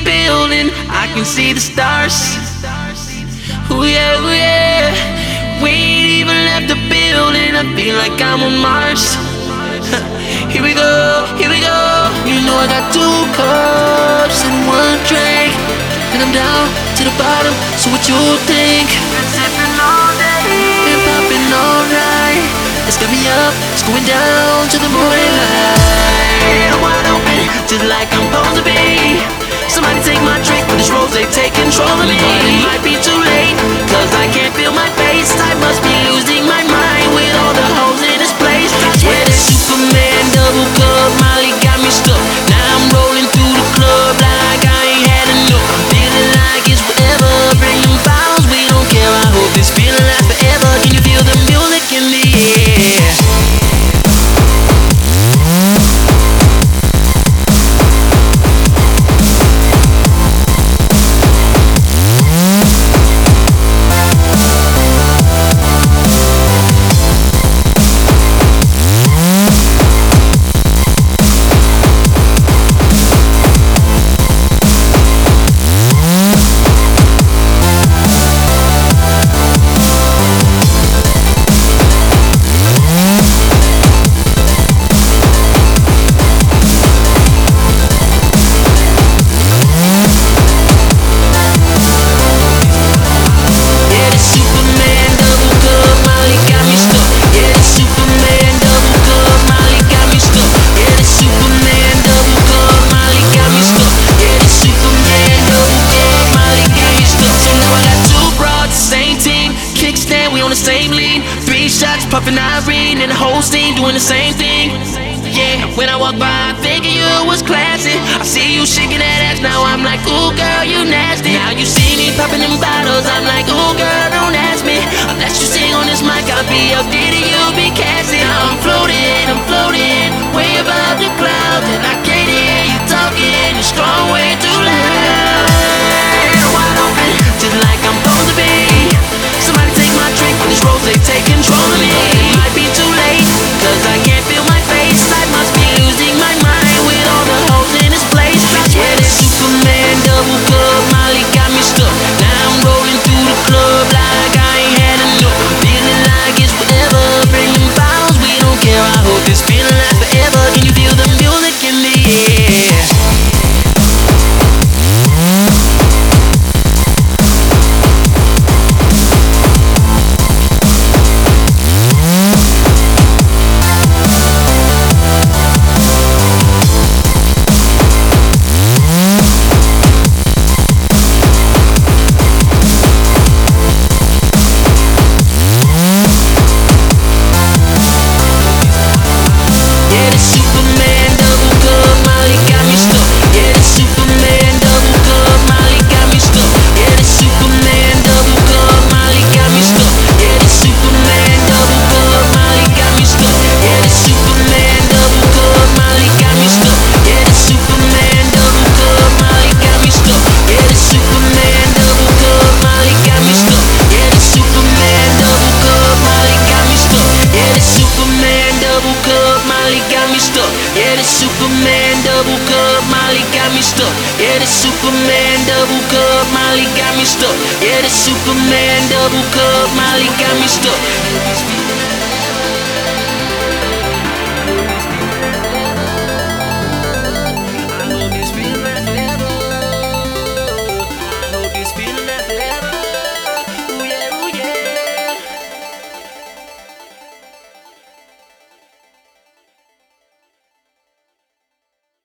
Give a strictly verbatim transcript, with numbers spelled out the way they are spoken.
building, I can see the stars. Ooh yeah, ooh yeah. We ain't even left the building, I feel like I'm on Mars. Here we go, here we go. You know I got two cups and one drink, and I'm down to the bottom, so what you think? Been sipping all day, been popping all night. It's got me up, it's going down to the morning light. I'm wide open, just like I'm supposed to be. Somebody take my drink, but this rose, they take control of me. But it might be too late, cause I can't feel my face. I must be losing my mind with all the hoes in this place. I swear that Superman double cup Molly got me stuck. Now I'm rolling through the club like I ain't had enough. I'm feeling like it's forever. Bring them bottles, we don't care. I hope this feeling lasts forever. Can you feel the music in the air? Puffin' Irene and the whole scene doing the same thing. Yeah, when I walk by, I figure you was classy. I see you shaking that ass, now I'm like, ooh girl, you nasty. Now you see me popping them bottles, I'm like, ooh girl, don't ask me. Unless you sing on this mic, I'll be up there, you be Cassie. Now I'm floating, I'm floating, way above the clouds, and I can't hear you talking, you're strong, way too loud. Wide open, just like I'm supposed to be. Somebody take my drink, but this rose, they take control of me. It might be too late, cause I can't feel my face. I must be losing my mind with all the hoes in this place. I swear that Superman double cup Molly got me stuck. Now I'm rolling through the club like I ain't had enough. I'm feeling like it's forever. Bring them bottles, we don't care. I hope this feeling lasts forever. Can you feel the music in the air? Yeah, the Superman double cup Molly got me stuck. Yeah, the Superman double cup Molly got me stuck. Yeah, the Superman double cup Molly got me stuck.